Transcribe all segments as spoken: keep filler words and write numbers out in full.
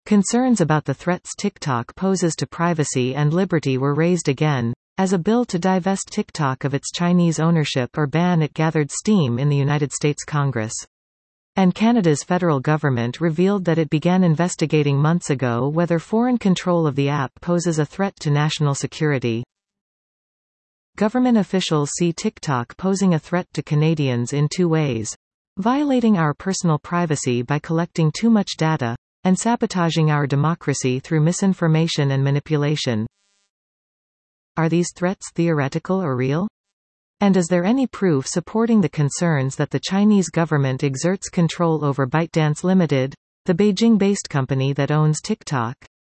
Concerns about the threats TikTok poses to privacy and liberty were raised again, as a bill to divest TikTok of its Chinese ownership or ban it gathered steam in the United States Congress. And Canada's federal government revealed that it began investigating months ago whether foreign control of the app poses a threat to national security. Government officials see TikTok posing a threat to Canadians in two ways: violating our personal privacy by collecting too much data, and sabotaging our democracy through misinformation and manipulation. Are these threats theoretical or real? And is there any proof supporting the concerns that the Chinese government exerts control over ByteDance Limited, the Beijing-based company that owns TikTok?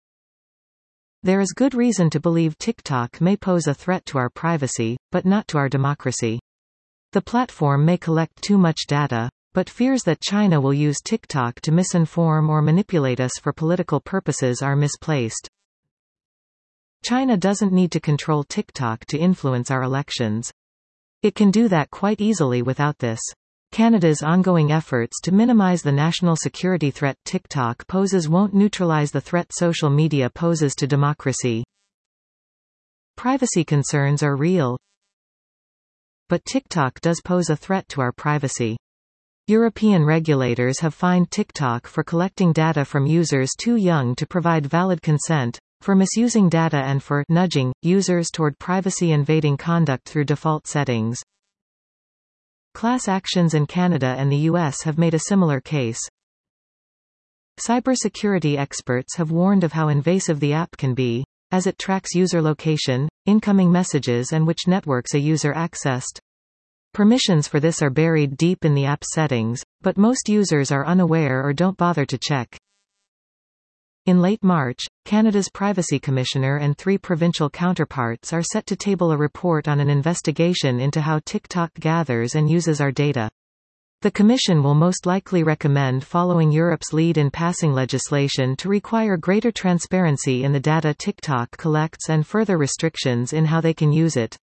There is good reason to believe TikTok may pose a threat to our privacy, but not to our democracy. The platform may collect too much data, but fears that China will use TikTok to misinform or manipulate us for political purposes are misplaced. China doesn't need to control TikTok to influence our elections. It can do that quite easily without this. Canada's ongoing efforts to minimize the national security threat TikTok poses won't neutralize the threat social media poses to democracy. Privacy concerns are real, but TikTok does pose a threat to our privacy. European regulators have fined TikTok for collecting data from users too young to provide valid consent, for misusing data and for nudging users toward privacy-invading conduct through default settings. Class actions in Canada and the U S have made a similar case. Cybersecurity experts have warned of how invasive the app can be, as it tracks user location, incoming messages and which networks a user accessed. Permissions for this are buried deep in the app settings, but most users are unaware or don't bother to check. In late March, Canada's Privacy Commissioner and three provincial counterparts are set to table a report on an investigation into how TikTok gathers and uses our data. The Commission will most likely recommend following Europe's lead in passing legislation to require greater transparency in the data TikTok collects and further restrictions in how they can use it.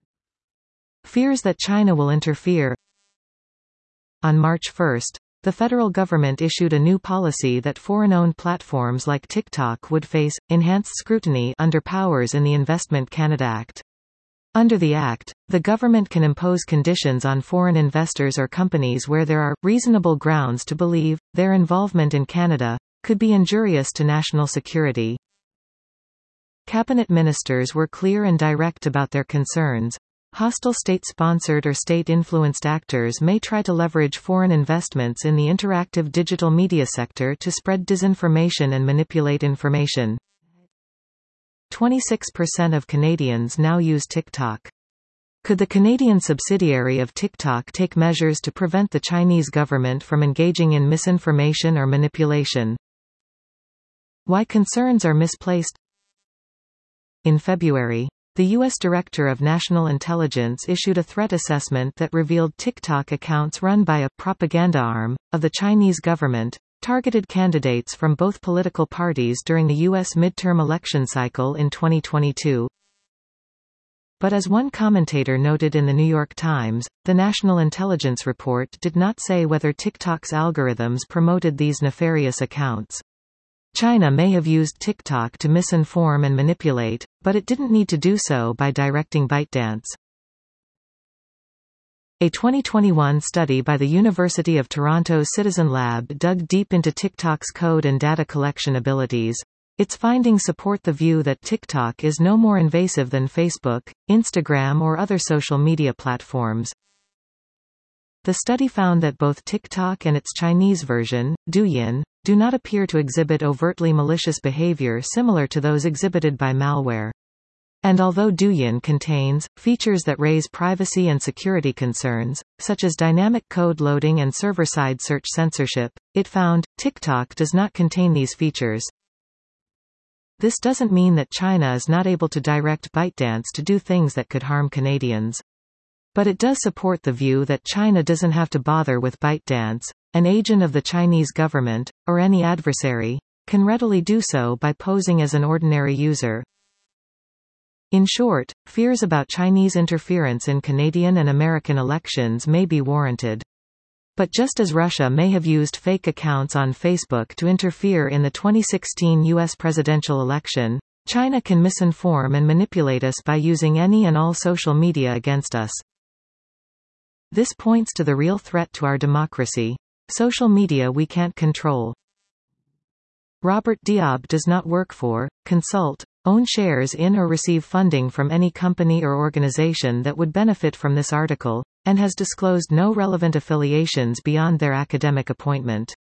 Fears that China will interfere. On March first, the federal government issued a new policy that foreign-owned platforms like TikTok would face enhanced scrutiny under powers in the Investment Canada Act. Under the Act, the government can impose conditions on foreign investors or companies where there are reasonable grounds to believe their involvement in Canada could be injurious to national security. Cabinet ministers were clear and direct about their concerns. Hostile state-sponsored or state-influenced actors may try to leverage foreign investments in the interactive digital media sector to spread disinformation and manipulate information. twenty-six percent of Canadians now use TikTok. Could the Canadian subsidiary of TikTok take measures to prevent the Chinese government from engaging in misinformation or manipulation? Why concerns are misplaced? In February, the U S Director of National Intelligence issued a threat assessment that revealed TikTok accounts run by a propaganda arm of the Chinese government targeted candidates from both political parties during the U S midterm election cycle in twenty twenty-two. But as one commentator noted in the New York Times, the National Intelligence Report did not say whether TikTok's algorithms promoted these nefarious accounts. China may have used TikTok to misinform and manipulate, but it didn't need to do so by directing ByteDance. A twenty twenty-one study by the University of Toronto's Citizen Lab dug deep into TikTok's code and data collection abilities. Its findings support the view that TikTok is no more invasive than Facebook, Instagram or other social media platforms. The study found that both TikTok and its Chinese version, Douyin, do not appear to exhibit overtly malicious behavior similar to those exhibited by malware. And although Douyin contains features that raise privacy and security concerns, such as dynamic code loading and server-side search censorship, it found TikTok does not contain these features. This doesn't mean that China is not able to direct ByteDance to do things that could harm Canadians. But it does support the view that China doesn't have to bother with ByteDance. An agent of the Chinese government, or any adversary, can readily do so by posing as an ordinary user. In short, fears about Chinese interference in Canadian and American elections may be warranted. But just as Russia may have used fake accounts on Facebook to interfere in the twenty sixteen U S presidential election, China can misinform and manipulate us by using any and all social media against us. This points to the real threat to our democracy. Social media we can't control. Robert Diab does not work for, consult, own shares in or receive funding from any company or organization that would benefit from this article, and has disclosed no relevant affiliations beyond their academic appointment.